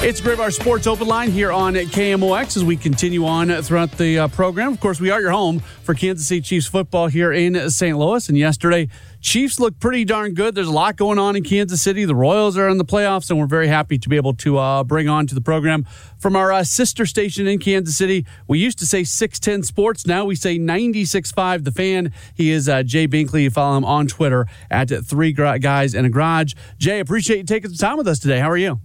It's Grave Our Sports Open Line here on KMOX as we continue on throughout the program. Of course, we are your home for Kansas City Chiefs football here in St. Louis. And yesterday, Chiefs looked pretty darn good. There's a lot going on in Kansas City. The Royals are in the playoffs, and we're very happy to be able to bring on to the program from our sister station in Kansas City. We used to say 610 Sports. Now we say 96.5 The Fan. He is Jay Binkley. You follow him on Twitter at 3 Guys in a Garage. Jay, appreciate you taking some time with us today. How are you?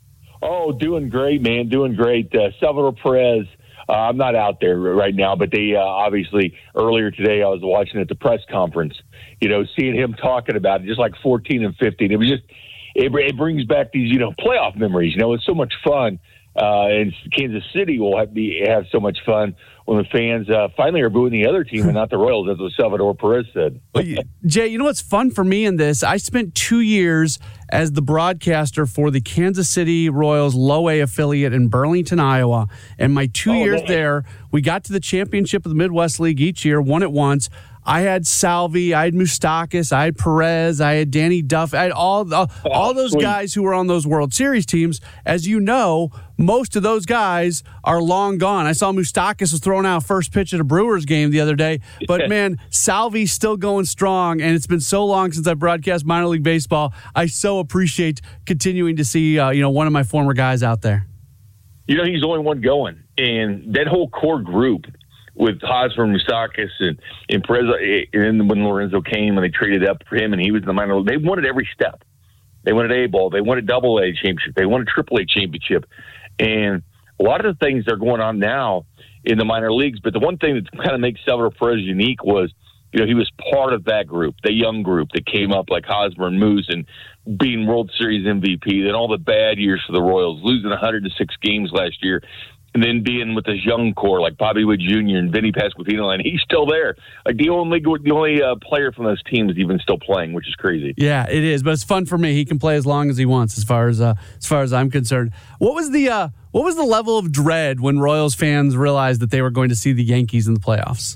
Oh, doing great, man. Doing great. Salvador Perez, I'm not out there right now, but they obviously earlier today I was watching at the press conference, seeing him talking about it, just like 14 and 15. It was just, it brings back these, playoff memories. It's so much fun. And Kansas City will have so much fun when the fans finally are booing the other team and not the Royals, as what Salvador Perez said. Jay, you know what's fun for me in this? I spent 2 years as the broadcaster for the Kansas City Royals Low A affiliate in Burlington, Iowa. And my 2 years there, we got to the championship of the Midwest League each year, won it once. I had Salvi, I had Moustakas, I had Perez, I had Danny Duff, I had all those guys who were on those World Series teams. As you know, most of those guys are long gone. I saw Moustakas was throwing out first pitch at a Brewers game the other day. But, man, Salvi's still going strong, and it's been so long since I broadcast minor league baseball. I so appreciate continuing to see, one of my former guys out there. He's the only one going. And that whole core group, with Hosmer, Moustakas, and Perez, and when Lorenzo came and they traded up for him and he was in the minor league, they wanted every step. They wanted A-ball. They wanted double-A championship. They wanted triple-A championship. And a lot of the things that are going on now in the minor leagues, but the one thing that kind of makes Salvador Perez unique was, he was part of that group, the young group that came up like Hosmer and Moose and being World Series MVP, then all the bad years for the Royals, losing 106 games last year. And then being with this young core like Bobby Witt Jr. and Vinny Pasquantino, and he's still there. Like the only player from those teams even still playing, which is crazy. Yeah, it is, but it's fun for me. He can play as long as he wants, as far as I'm concerned. What was the level of dread when Royals fans realized that they were going to see the Yankees in the playoffs?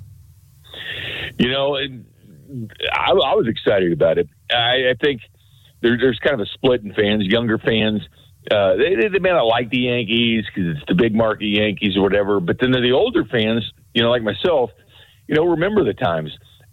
I was excited about it. I think there's kind of a split in fans, younger fans. They may not like the Yankees because it's the big market Yankees or whatever. But then the older fans, like myself, remember the times.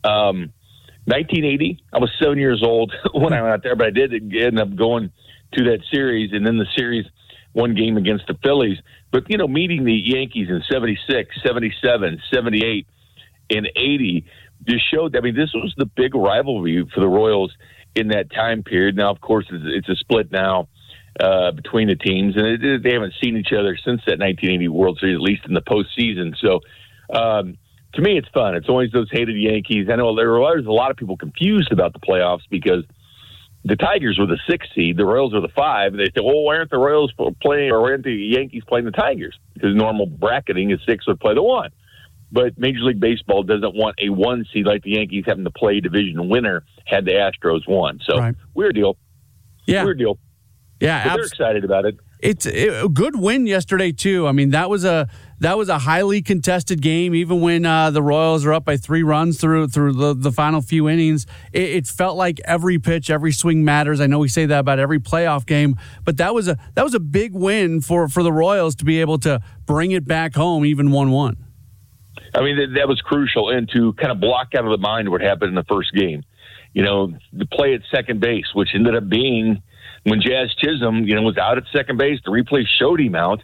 1980, I was 7 years old when I went out there, but I did end up going to that series. And then the series, one game against the Phillies. But, meeting the Yankees in 76, 77, 78, and 80 just showed, this was the big rivalry for the Royals in that time period. Now, of course, it's a split now between the teams, and they haven't seen each other since that 1980 World Series, at least in the postseason. So, to me, it's fun. It's always those hated Yankees. I know there's a lot of people confused about the playoffs because the Tigers were the 6th seed, the Royals were the 5. They say, well, why aren't the Royals playing, or why aren't the Yankees playing the Tigers? Because normal bracketing is 6 would play the 1. But Major League Baseball doesn't want a 1 seed like the Yankees having to play division winner had the Astros won. So, right. Weird deal. Yeah. Weird deal. Yeah, they're excited about it. It's a good win yesterday too. That was a highly contested game. Even when the Royals are up by 3 runs through the final few innings, it felt like every pitch, every swing matters. I know we say that about every playoff game, but that was a big win for the Royals to be able to bring it back home, even 1-1. That was crucial, and to kind of block out of the mind what happened in the first game. The play at second base, which ended up being when Jazz Chisholm, was out at second base. The replay showed him out,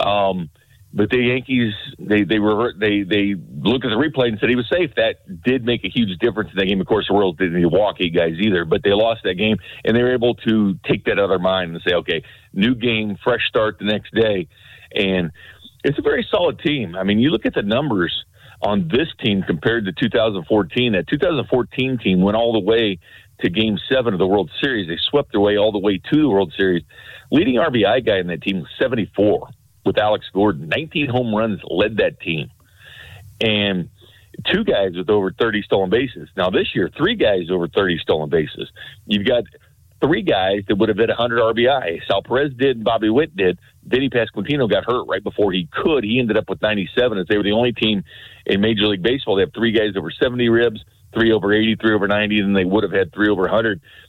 but the Yankees they looked at the replay and said he was safe. That did make a huge difference in that game. Of course, the Royals didn't walk 8 guys either, but they lost that game, and they were able to take that out of their mind and say, okay, new game, fresh start the next day, and it's a very solid team. You look at the numbers on this team compared to 2014. That 2014 team went all the way to Game 7 of the World Series. They swept their way all the way to the World Series. Leading RBI guy in that team was 74 with Alex Gordon. 19 home runs led that team. And 2 guys with over 30 stolen bases. Now this year, 3 guys over 30 stolen bases. You've got 3 guys that would have hit 100 RBI. Sal Perez did, Bobby Witt did. Vinny Pasquantino got hurt right before he could. He ended up with 97, as they were the only team in Major League Baseball. They have 3 guys over 70 ribs, 3 over 80, 3 over 90, and they would have had 3 over 100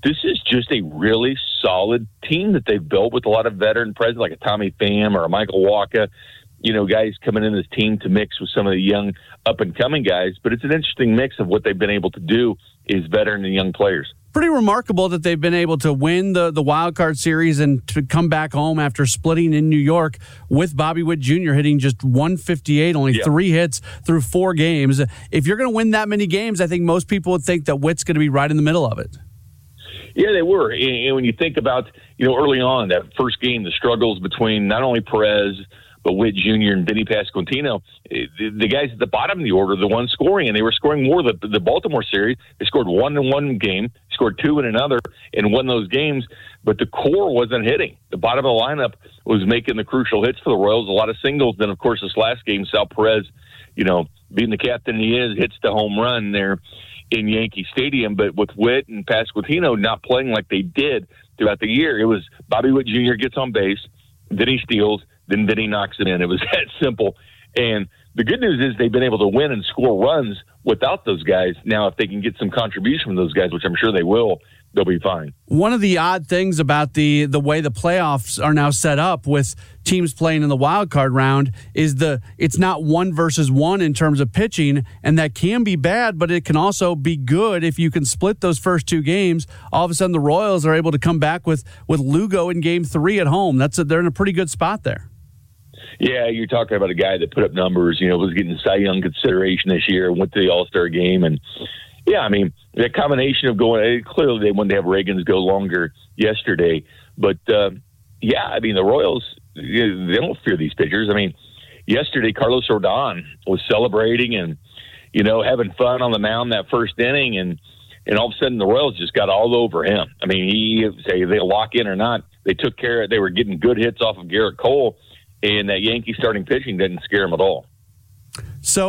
this is just a really solid team that they've built with a lot of veteran presence, like a Tommy Pham or a Michael Walker. Guys coming in this team to mix with some of the young up-and-coming guys. But it's an interesting mix of what they've been able to do is veteran and young players. Pretty remarkable that they've been able to win the wild card series and to come back home after splitting in New York with Bobby Witt Jr. hitting just 158, only 3 hits through 4 games. If you're going to win that many games, I think most people would think that Witt's going to be right in the middle of it. Yeah, they were. And when you think about, early on, that first game, the struggles between not only Perez, but Witt Jr. and Vinny Pasquantino, the guys at the bottom of the order, the ones scoring, and they were scoring more. The Baltimore series, they scored 1 in one game, scored 2 in another, and won those games. But the core wasn't hitting. The bottom of the lineup was making the crucial hits for the Royals, a lot of singles. Then, of course, this last game, Sal Perez, being the captain he is, hits the home run there in Yankee Stadium. But with Witt and Pasquantino not playing like they did throughout the year, it was Bobby Witt Jr. gets on base, then he steals, then he knocks it in. It was that simple. And the good news is they've been able to win and score runs without those guys. Now, if they can get some contribution from those guys, which I'm sure they will, they'll be fine. One of the odd things about the way the playoffs are now set up with teams playing in the wild card round is it's not 1 versus 1 in terms of pitching, and that can be bad, but it can also be good if you can split those first 2 games. All of a sudden, the Royals are able to come back with Lugo in Game 3 at home. They're in a pretty good spot there. Yeah, you're talking about a guy that put up numbers, was getting Cy Young consideration this year, went to the All-Star game. And, yeah, I mean, that combination of clearly they wanted to have Reagans go longer yesterday. But, yeah, I mean, the Royals, they don't fear these pitchers. I mean, yesterday Carlos Rodon was celebrating and, having fun on the mound that first inning. And all of a sudden the Royals just got all over him. I mean, say they lock in or not, they took care of it. They were getting good hits off of Garrett Cole. And that Yankee starting pitching didn't scare him at all. So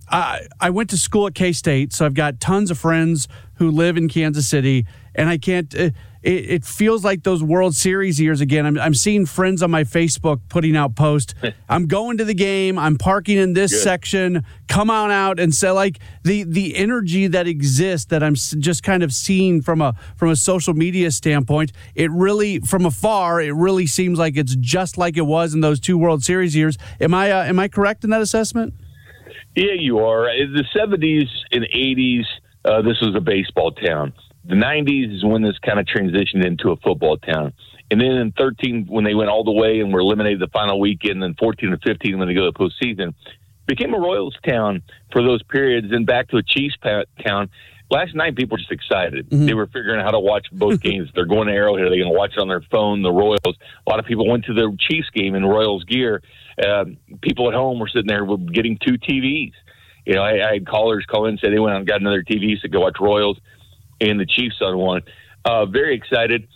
I went to school at K-State, so I've got tons of friends who live in Kansas City, and I can't it feels like those World Series years again. I'm seeing friends on my Facebook putting out posts. I'm going to the game. I'm parking in this section. Come on out and say, like, the energy that exists that I'm just kind of seeing from a social media standpoint. It really, from afar, it really seems like it's just like it was in those 2 World Series years. Am I correct in that assessment? Yeah, you are. In the 70s and 80s, this was a baseball town. The 90s is when this kind of transitioned into a football town. And then in 13, when they went all the way and were eliminated the final weekend, and 14 and 15 when they go to the postseason, became a Royals town for those periods, and back to a Chiefs town. Last night, people were just excited. Mm-hmm. They were figuring out how to watch both games. They're going to Arrowhead. Are they going to watch it on their phone, the Royals? A lot of people went to the Chiefs game in Royals gear. People at home were sitting there getting 2 TVs. I had callers call in and say they went out and got another TV to go watch Royals and the Chiefs on one. Very excited.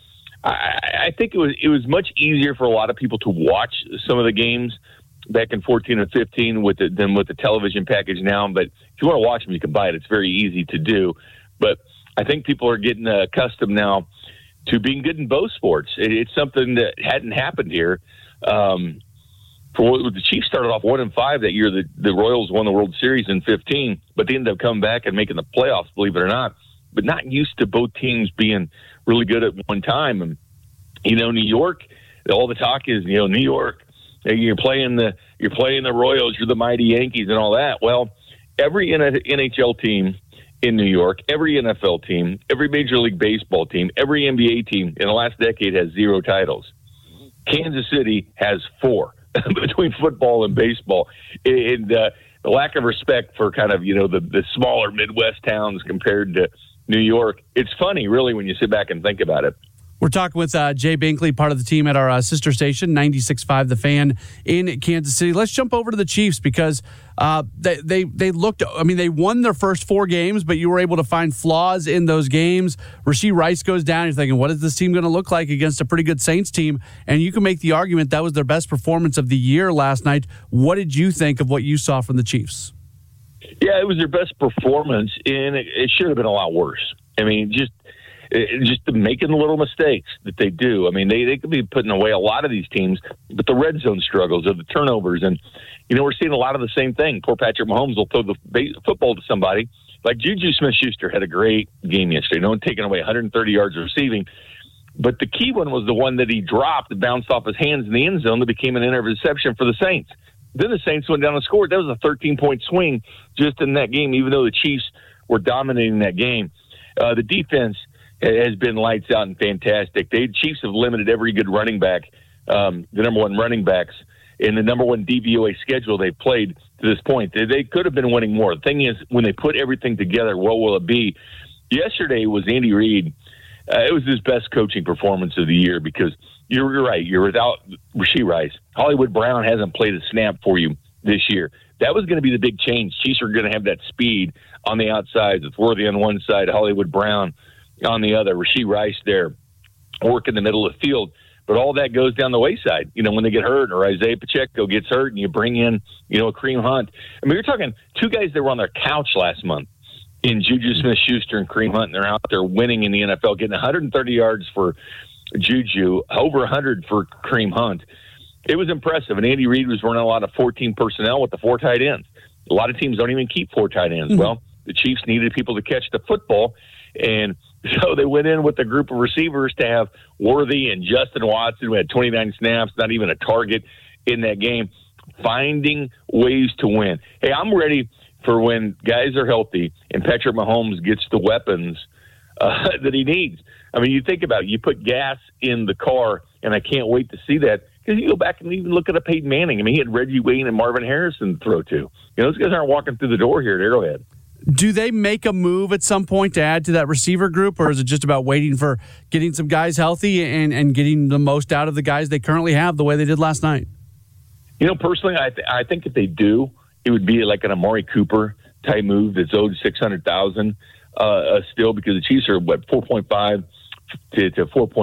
I think it was much easier for a lot of people to watch some of the games back in 14 and 15 than with the television package now. But if you want to watch them, you can buy it. It's very easy to do. But I think people are getting accustomed now to being good in both sports. It's something that hadn't happened here. The Chiefs started off 1-5 that year. The Royals won the World Series in 15, but they ended up coming back and making the playoffs, believe it or not. But not used to both teams being really good at one time. And New York, all the talk is New York. You're playing the Royals. You're the mighty Yankees and all that. Well, every NHL team in New York, every NFL team, every Major League Baseball team, every NBA team in the last decade has 0 titles. Kansas City has 4 between football and baseball. And the lack of respect for kind of the smaller Midwest towns compared to New York. It's funny, really, when you sit back and think about it. We're talking with Jay Binkley, part of the team at our sister station, 96.5 The Fan in Kansas City. Let's jump over to the Chiefs because they looked. I mean, they won their first 4 games, but you were able to find flaws in those games. Rashee Rice goes down. You're thinking, what is this team going to look like against a pretty good Saints team? And you can make the argument that was their best performance of the year last night. What did you think of what you saw from the Chiefs? Yeah, it was their best performance, and it should have been a lot worse. I mean, just making the little mistakes that they do. I mean, they could be putting away a lot of these teams, but the red zone struggles or the turnovers. And, we're seeing a lot of the same thing. Poor Patrick Mahomes will throw the football to somebody, Like Juju Smith-Schuster had a great game yesterday. No one taking away 130 yards receiving. But the key one was the one that he dropped, that bounced off his hands in the end zone that became an interception for the Saints. Then the Saints went down and scored. That was a 13-point swing just in that game, even though the Chiefs were dominating that game. The defense has been lights out and fantastic. The Chiefs have limited every good running back, the number one running backs, in the number one DVOA schedule they've played to this point. They could have been winning more. The thing is, when they put everything together, what will it be? Yesterday was Andy Reid. It was his best coaching performance of the year because you're right. You're without Rashee Rice. Hollywood Brown hasn't played a snap for you this year. That was going to be the big change. Chiefs are going to have that speed on the outside. It's Worthy on one side, Hollywood Brown on the other. Rashee Rice there, work in the middle of the field. But all that goes down the wayside, when they get hurt or Isaiah Pacheco gets hurt and you bring in, a Kareem Hunt. I mean, you're talking two guys that were on their couch last month in Juju Smith-Schuster and Kareem Hunt, and they're out there winning in the NFL, getting 130 yards for Juju, over 100 for Kareem Hunt. It was impressive, and Andy Reid was running a lot of 14 personnel with the 4 tight ends. A lot of teams don't even keep 4 tight ends. Mm-hmm. Well, the Chiefs needed people to catch the football, and so they went in with a group of receivers to have Worthy and Justin Watson, who had 29 snaps, not even a target in that game, finding ways to win. Hey, I'm ready for when guys are healthy and Patrick Mahomes gets the weapons that he needs. I mean, you think about it. You put gas in the car, and I can't wait to see that because you go back and even look at a Peyton Manning. I mean, he had Reggie Wayne and Marvin Harrison to throw to. Those guys aren't walking through the door here at Arrowhead. Do they make a move at some point to add to that receiver group, or is it just about waiting for getting some guys healthy and getting the most out of the guys they currently have the way they did last night? Personally, I think if they do, it would be like an Amari Cooper type move that's owed $600,000 still, because the Chiefs are 4.5 to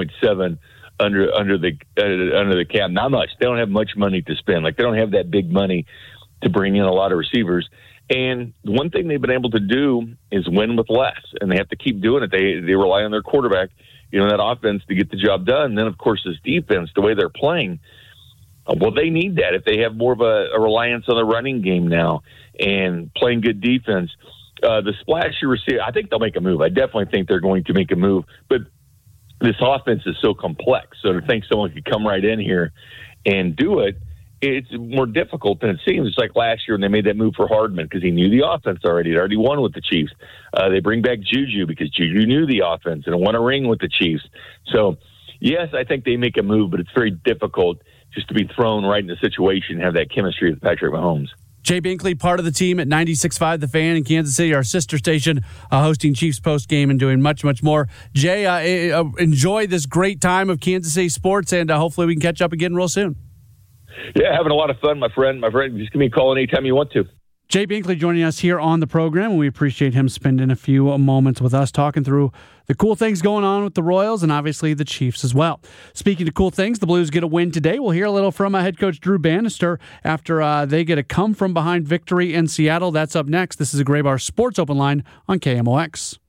4.7 under the cap. Not much. They don't have much money to spend. Like, they don't have that big money to bring in a lot of receivers. And the one thing they've been able to do is win with less, and they have to keep doing it. They rely on their quarterback, that offense to get the job done. And then, of course, this defense, the way they're playing, well, they need that. If they have more of a reliance on the running game now and playing good defense, the splashy receiver, I think they'll make a move. I definitely think they're going to make a move. But this offense is so complex, so to think someone could come right in here and do it, it's more difficult than it seems. It's like last year when they made that move for Hardman because he knew the offense already. He'd already won with the Chiefs. They bring back Juju because Juju knew the offense and won a ring with the Chiefs. So, yes, I think they make a move, but it's very difficult just to be thrown right in the situation and have that chemistry with Patrick Mahomes. Jay Binkley, part of the team at 96.5 The Fan in Kansas City, our sister station, hosting Chiefs post game and doing much, much more. Jay, enjoy this great time of Kansas City sports, and hopefully we can catch up again real soon. Yeah, having a lot of fun, my friend. Just give me a call anytime you want to. Jay Binkley joining us here on the program, and we appreciate him spending a few moments with us talking through the cool things going on with the Royals and obviously the Chiefs as well. Speaking of cool things, the Blues get a win today. We'll hear a little from head coach Drew Bannister after they get a come-from-behind victory in Seattle. That's up next. This is a Graybar Sports Open Line on KMOX.